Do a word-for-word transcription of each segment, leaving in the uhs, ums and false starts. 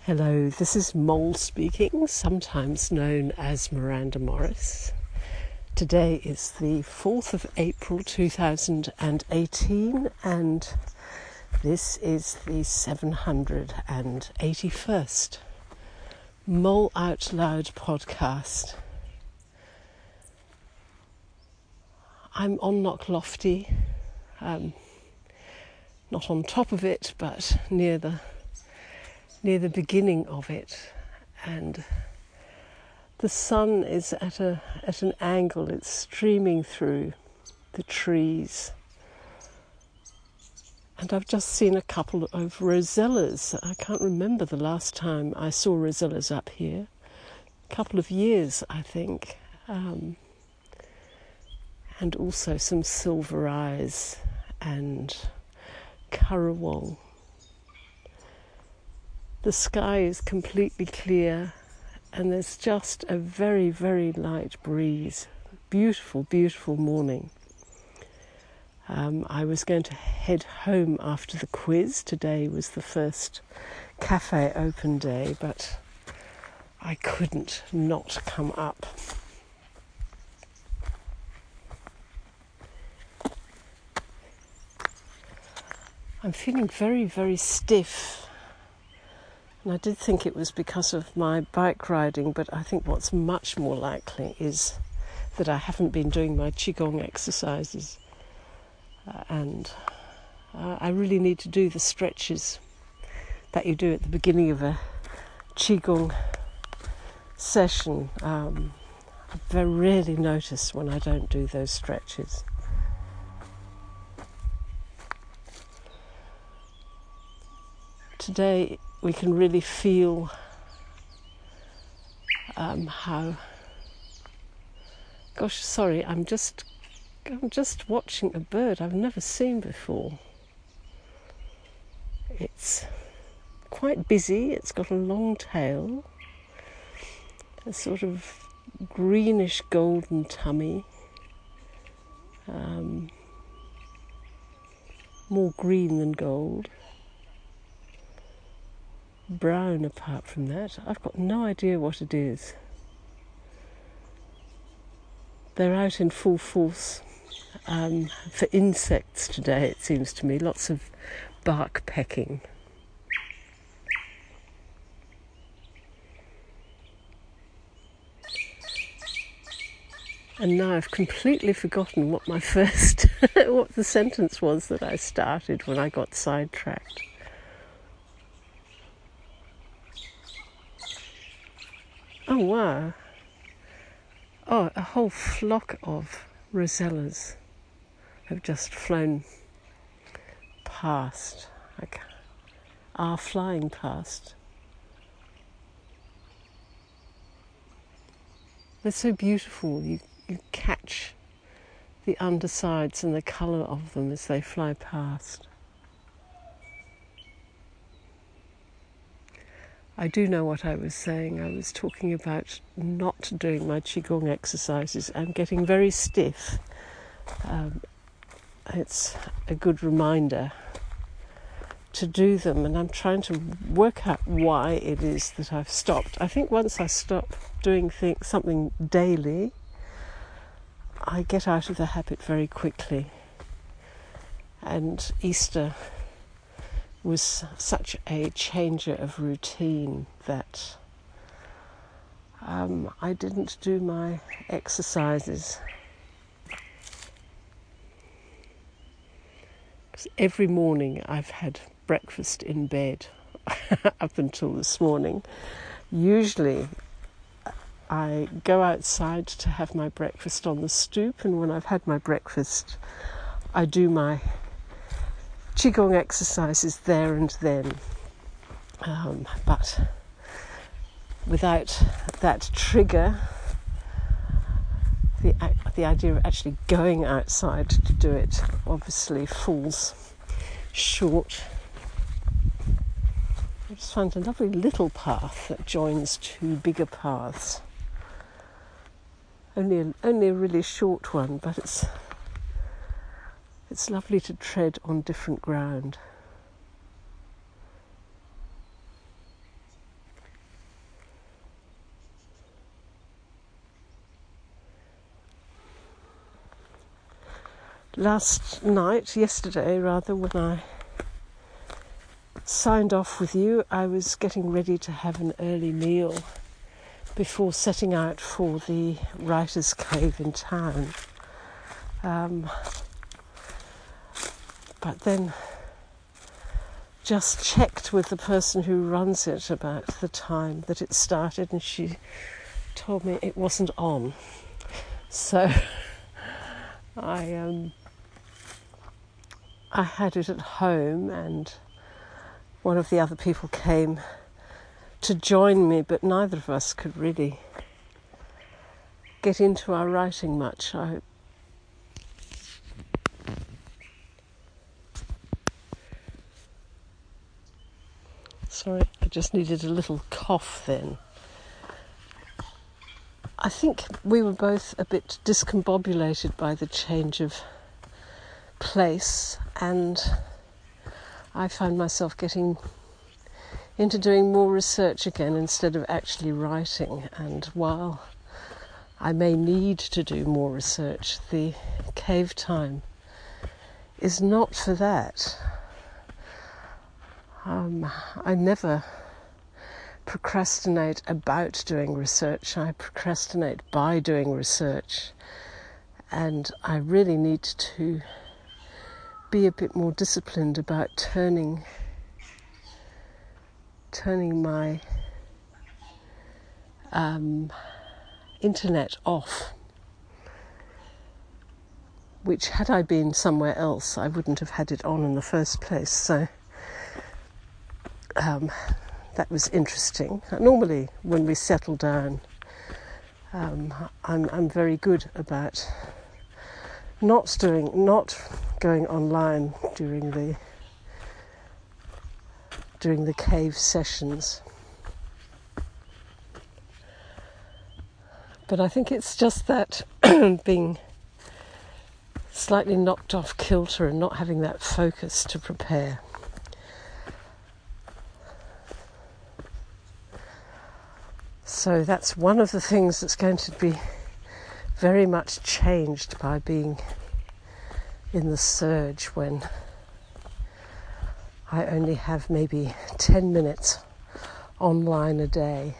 Hello, this is Mole speaking, sometimes known as Miranda Morris. Today is the fourth of April two thousand eighteen and this is the seven hundred eighty-first Mole Out Loud podcast. I'm on Knocklofty, um, not on top of it, but near the near the beginning of it, and the sun is at a at an angle. It's streaming through the trees, and I've just seen a couple of rosellas. I can't remember the last time I saw rosellas up here. A couple of years, I think, um, and also some silver eyes and currawong. The sky is completely clear and there's just a very, very light breeze. Beautiful, beautiful morning. Um, I was going to head home after the quiz. Today was the first cafe open day, but I couldn't not come up. I'm feeling very, very stiff. And I did think it was because of my bike riding, but I think what's much more likely is that I haven't been doing my Qigong exercises. Uh, and uh, I really need to do the stretches that you do at the beginning of a Qigong session. Um, I very rarely notice when I don't do those stretches. Today we can really feel um, how. Gosh, sorry, I'm just I'm just watching a bird I've never seen before. It's quite busy. It's got a long tail, a sort of greenish golden tummy, um, more green than gold. Brown apart from that. I've got no idea what it is. They're out in full force um, for insects today, it seems to me. Lots of bark pecking. And now I've completely forgotten what my first, what the sentence was that I started when I got sidetracked. Oh, wow. Oh, a whole flock of rosellas have just flown past, like, are flying past. They're so beautiful. You, you catch the undersides and the colour of them as they fly past. I do know what I was saying. I was talking about not doing my Qigong exercises. I'm getting very stiff. Um, it's a good reminder to do them, and I'm trying to work out why it is that I've stopped. I think once I stop doing things, something daily, I get out of the habit very quickly. And Easter was such a changer of routine that um, I didn't do my exercises. Because every morning I've had breakfast in bed up until this morning. Usually I go outside to have my breakfast on the stoop, and when I've had my breakfast I do my Qigong exercises there and then, um, but without that trigger, the the idea of actually going outside to do it obviously falls short. I just found a lovely little path that joins two bigger paths. Only a, only a really short one, but it's it's lovely to tread on different ground. last night, yesterday rather, when I signed off with you, I was getting ready to have an early meal before setting out for the Writers' Cave in town. Um, but then just checked with the person who runs it about the time that it started, and she told me it wasn't on. So I um, I had it at home, and one of the other people came to join me, but neither of us could really get into our writing much. I Sorry, I just needed a little cough then. I think we were both a bit discombobulated by the change of place, and I found myself getting into doing more research again instead of actually writing. And while I may need to do more research, the cave time is not for that. Um, I never procrastinate about doing research. I procrastinate by doing research, and I really need to be a bit more disciplined about turning turning my um, internet off, which, had I been somewhere else, I wouldn't have had it on in the first place. So um, that was interesting. Normally, when we settle down, um, I'm, I'm very good about not doing, not going online during the during the cave sessions. But I think it's just that being slightly knocked off kilter and not having that focus to prepare. So that's one of the things that's going to be very much changed by being in the surge, when I only have maybe ten minutes online a day.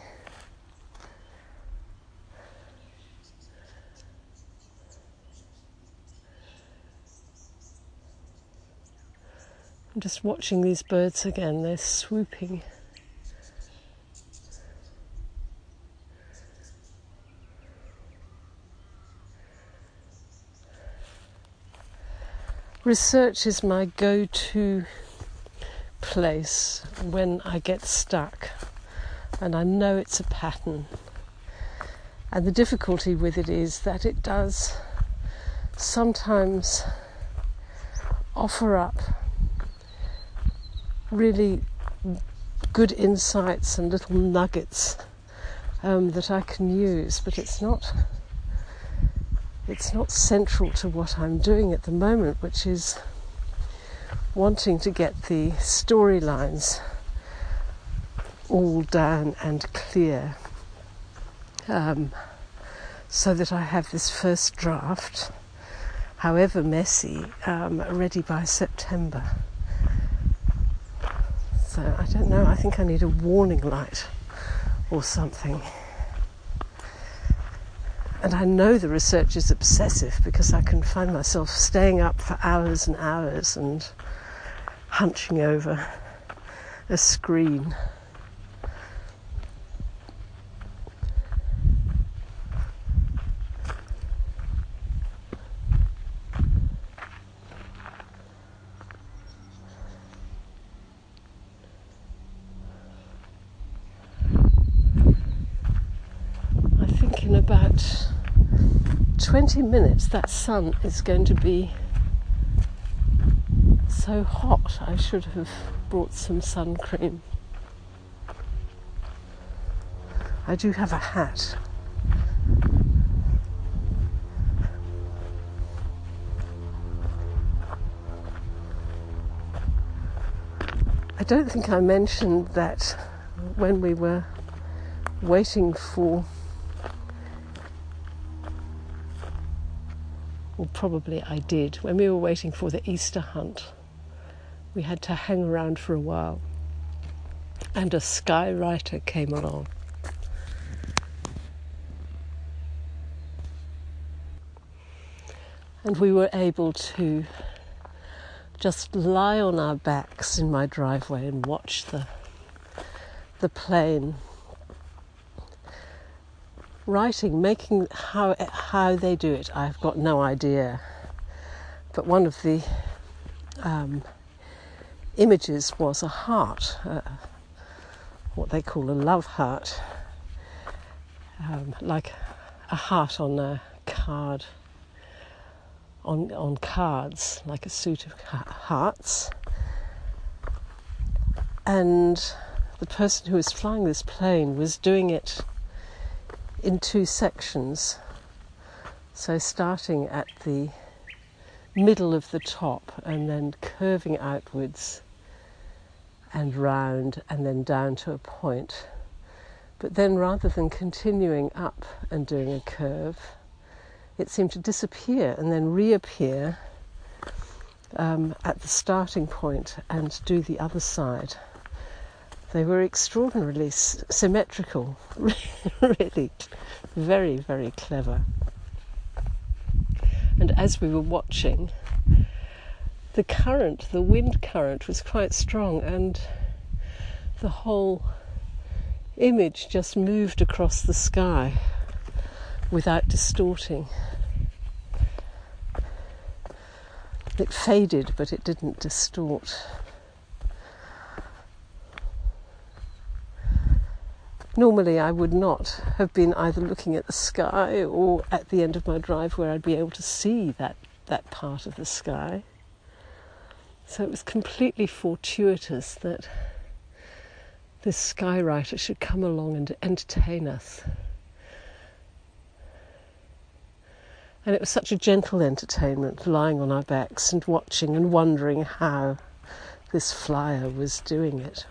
I'm just watching these birds again. They're swooping. Research is my go-to place when I get stuck, and I know it's a pattern. And the difficulty with it is that it does sometimes offer up really good insights and little nuggets um, that I can use, but it's not it's not central to what I'm doing at the moment, which is wanting to get the storylines all down and clear, um, so that I have this first draft, however messy, um, ready by September. So I don't know, I think I need a warning light or something. And I know the research is obsessive, because I can find myself staying up for hours and hours and hunching over a screen. I think in about twenty minutes that sun is going to be so hot I should have brought some sun cream. I do have a hat. I don't think I mentioned that when we were waiting for or probably I did, when we were waiting for the Easter hunt. We had to hang around for a while, and a skywriter came along. And we were able to just lie on our backs in my driveway and watch the the plane writing, making how how they do it. I've got no idea. But one of the um, images was a heart, uh, what they call a love heart, um, like a heart on a card. On, on cards, like a suit of hearts. And the person who was flying this plane was doing it in two sections. So starting at the middle of the top and then curving outwards and round and then down to a point. But then rather than continuing up and doing a curve, it seemed to disappear and then reappear um, at the starting point and do the other side. They were extraordinarily s- symmetrical, really very, very clever. And as we were watching, the current, the wind current was quite strong, and the whole image just moved across the sky without distorting. It faded, but it didn't distort. Normally I would not have been either looking at the sky or at the end of my drive where I'd be able to see that, that part of the sky. So it was completely fortuitous that this skywriter should come along and entertain us. And it was such a gentle entertainment, lying on our backs and watching and wondering how this flyer was doing it.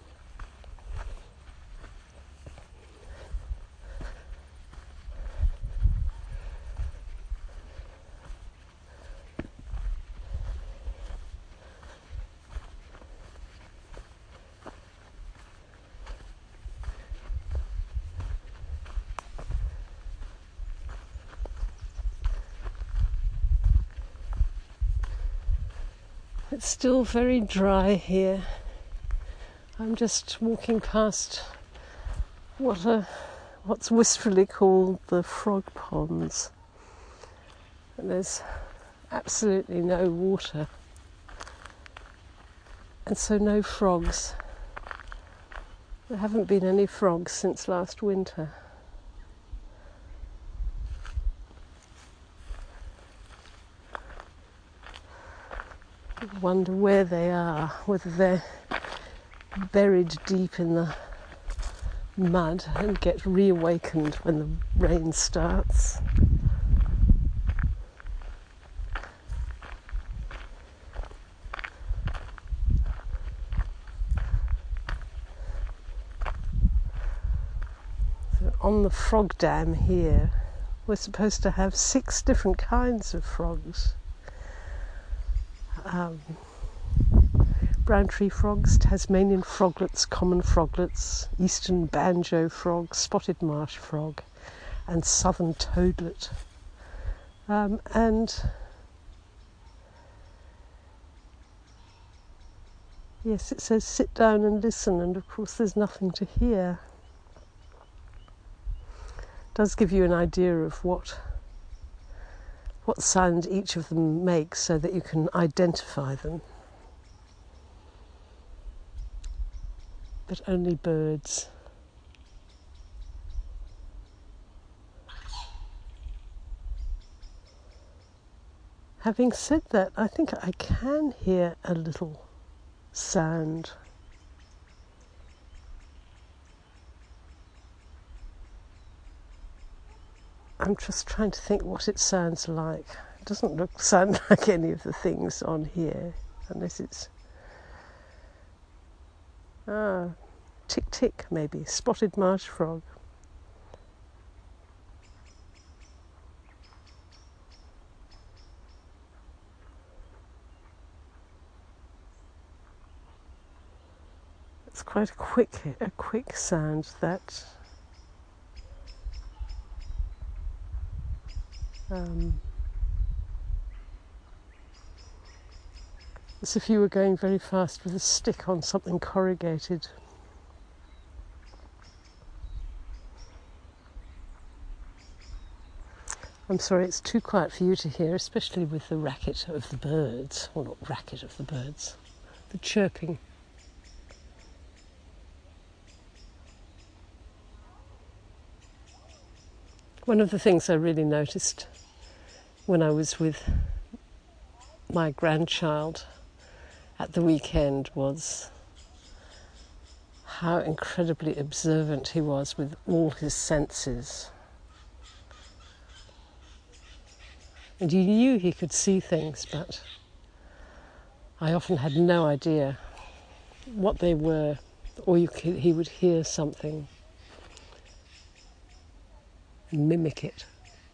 It's still very dry here. I'm just walking past what are, what's wistfully called the frog ponds. And there's absolutely no water. And so no frogs. There haven't been any frogs since last winter. I wonder where they are, whether they're buried deep in the mud and get reawakened when the rain starts. So on the frog dam here, we're supposed to have six different kinds of frogs. Um, brown tree frogs, Tasmanian froglets, common froglets, eastern banjo frog, spotted marsh frog, and southern toadlet. Um, and yes, it says sit down and listen, and of course there's nothing to hear. It does give you an idea of what what sound each of them makes so that you can identify them. But only birds. Having said that, I think I can hear a little sound. I'm just trying to think what it sounds like. It doesn't look sound like any of the things on here, unless it's ah, tick tick maybe, spotted marsh frog. It's quite a quick, a quick sound that um, as if you were going very fast with a stick on something corrugated. I'm sorry, it's too quiet for you to hear, especially with the racket of the birds. Well, not racket of the birds, the chirping. One of the things I really noticed when I was with my grandchild at the weekend was how incredibly observant he was with all his senses. And you knew he could see things, but I often had no idea what they were, or you could, he would hear something and mimic it.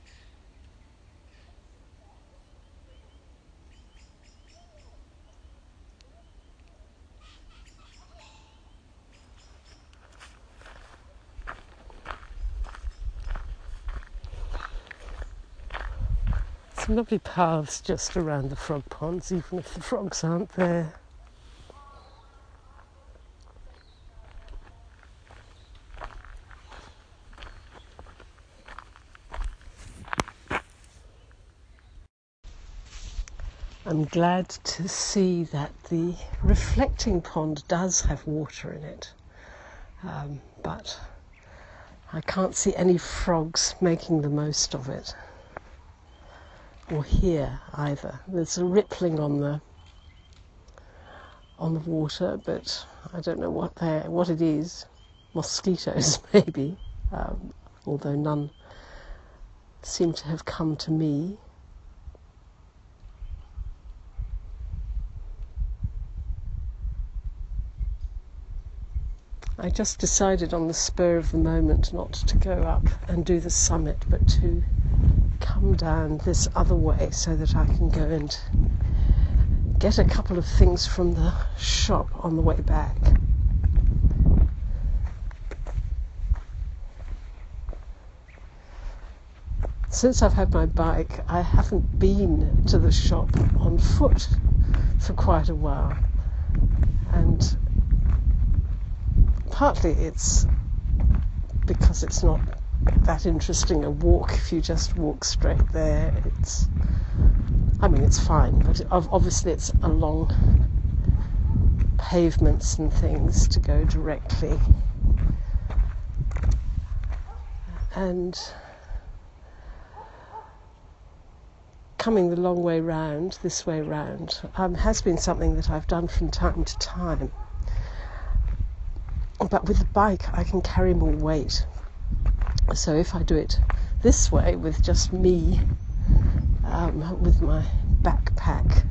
Some lovely paths just around the frog ponds, even if the frogs aren't there. I'm glad to see that the reflecting pond does have water in it, um, but I can't see any frogs making the most of it. Or here either. There's a rippling on the on the water, but I don't know what they what it is. Mosquitoes maybe, um, although none seem to have come to me. I just decided on the spur of the moment not to go up and do the summit, but to come down this other way so that I can go and get a couple of things from the shop on the way back. Since I've had my bike, I haven't been to the shop on foot for quite a while, and partly it's because it's not that interesting a walk if you just walk straight there. It's, I mean, it's fine, but obviously it's along pavements and things to go directly. And coming the long way round, this way round, um, has been something that I've done from time to time. But with the bike, I can carry more weight. So if I do it this way with just me, um, with my backpack,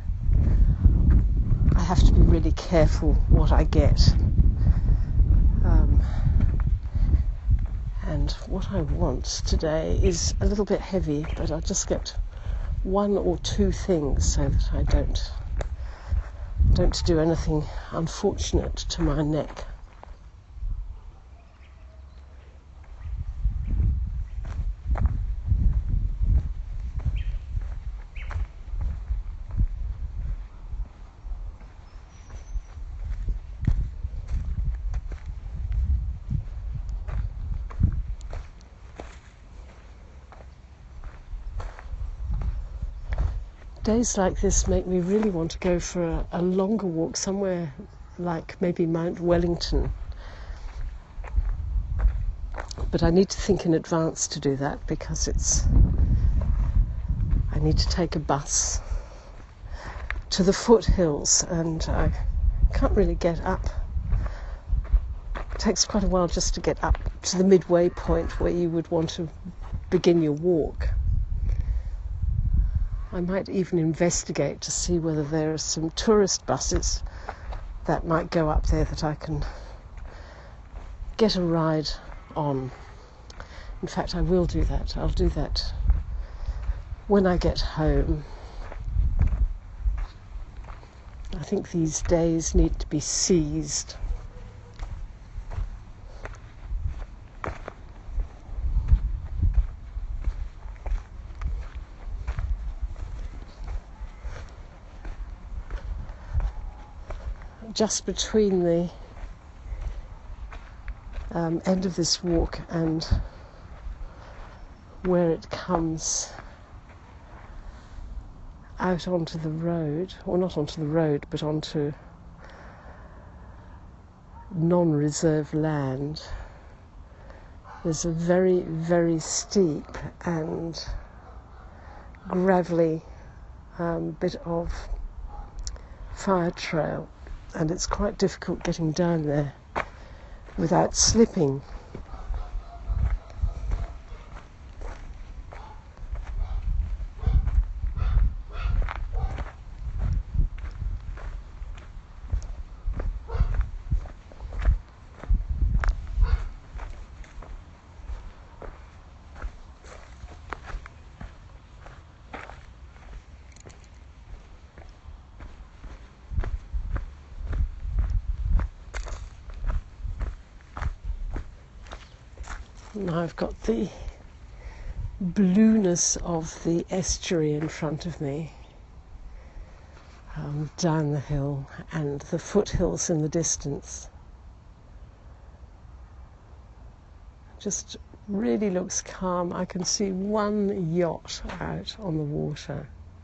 I have to be really careful what I get. Um, and what I want today is a little bit heavy, but I'll just get one or two things so that I don't don't do anything unfortunate to my neck. Days like this make me really want to go for a, a longer walk somewhere like maybe Mount Wellington. But I need to think in advance to do that because it's I need to take a bus to the foothills and I can't really get up. It takes quite a while just to get up to the midway point where you would want to begin your walk. I might even investigate to see whether there are some tourist buses that might go up there that I can get a ride on. In fact, I will do that. I'll do that when I get home. I think these days need to be seized. just between the um, end of this walk and where it comes out onto the road, or not onto the road, but onto non-reserve land. There's a very, very steep and gravelly um, bit of fire trail, and it's quite difficult getting down there without slipping. Now I've got the blueness of the estuary in front of me, um, down the hill, and the foothills in the distance. Just really looks calm. I can see one yacht out on the water.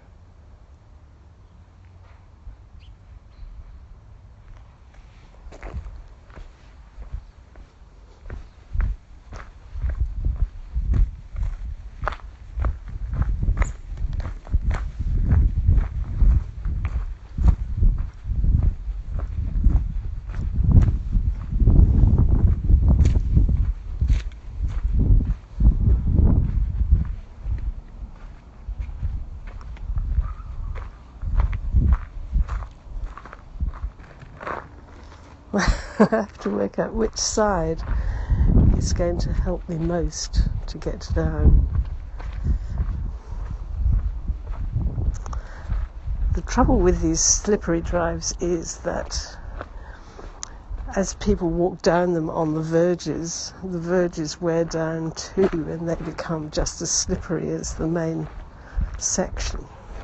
I have to work out which side is going to help me most to get down. The trouble with these slippery drives is that as people walk down them on the verges, the verges wear down too, and they become just as slippery as the main section.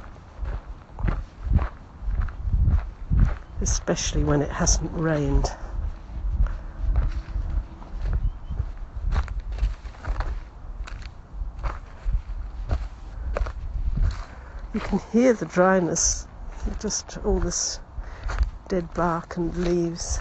Especially when it hasn't rained. You can hear the dryness, just all this dead bark and leaves.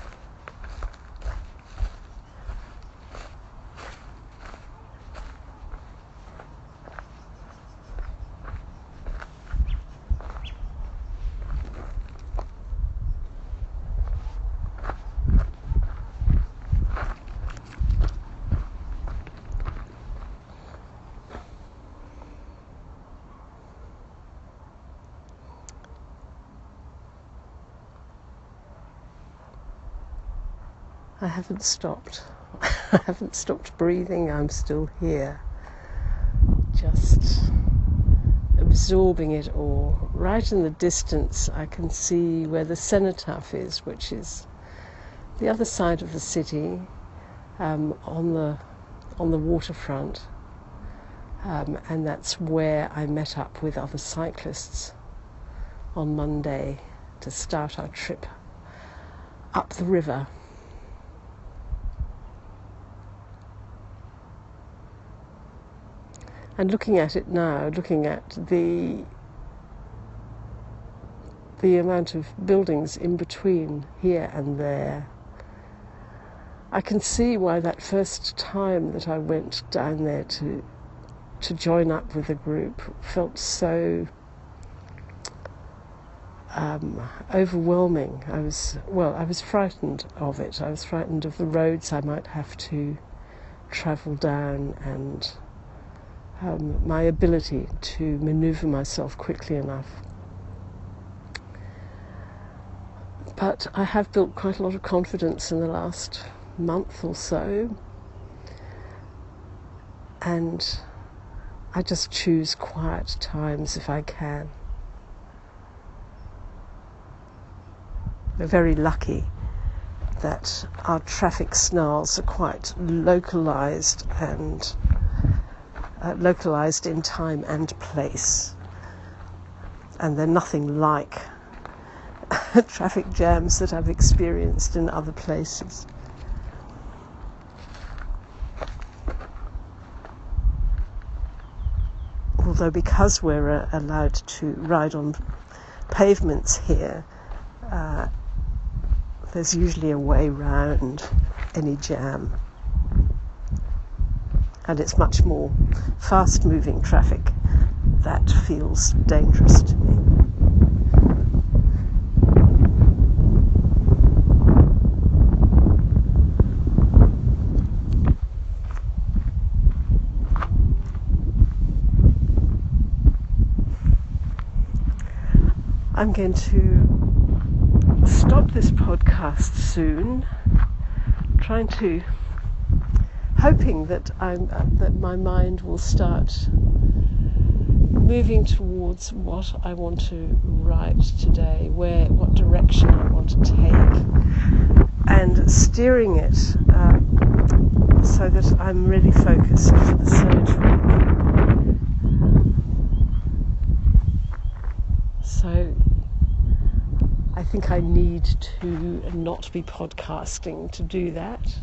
I haven't stopped. I haven't stopped breathing. I'm still here, just absorbing it all. Right in the distance, I can see where the cenotaph is, which is the other side of the city, um, on the on the waterfront, um, and that's where I met up with other cyclists on Monday to start our trip up the river. And looking at it now, looking at the the amount of buildings in between here and there, I can see why that first time that I went down there to to join up with a group felt so um, overwhelming. I was well, I was frightened of it. I was frightened of the roads I might have to travel down, and Um, my ability to manoeuvre myself quickly enough. But I have built quite a lot of confidence in the last month or so, and I just choose quiet times if I can. We're very lucky that our traffic snarls are quite localised and Uh, localised in time and place, and they're nothing like traffic jams that I've experienced in other places. Although because we're uh, allowed to ride on pavements here, uh, there's usually a way round any jam. And it's much more fast-moving traffic that feels dangerous to me. I'm going to stop this podcast soon, trying to, hoping that I'm uh, that my mind will start moving towards what I want to write today, where, what direction I want to take, and steering it uh, so that I'm really focused for the surgery. So I think I need to not be podcasting to do that.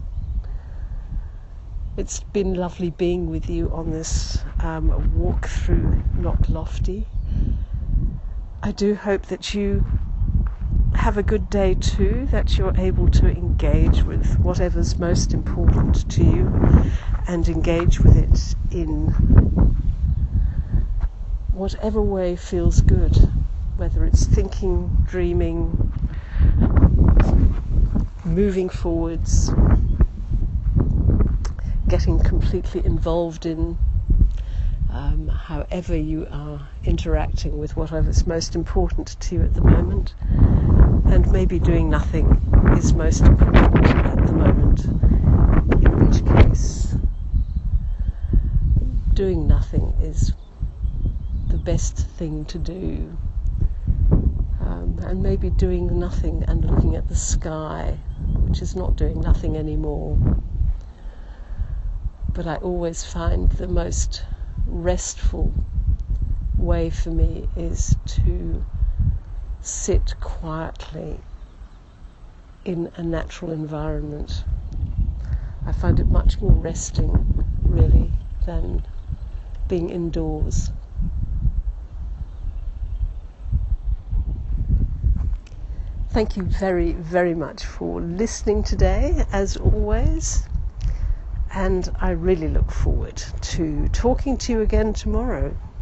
It's been lovely being with you on this um, walk through Knocklofty. I do hope that you have a good day too, that you're able to engage with whatever's most important to you and engage with it in whatever way feels good. Whether it's thinking, dreaming, moving forwards, getting completely involved in, um, however you are interacting with whatever's most important to you at the moment, and maybe doing nothing is most important at the moment, in which case doing nothing is the best thing to do. Um, and maybe doing nothing and looking at the sky, which is not doing nothing anymore. But I always find the most restful way for me is to sit quietly in a natural environment. I find it much more resting, really, than being indoors. Thank you very, very much for listening today, as always. And I really look forward to talking to you again tomorrow.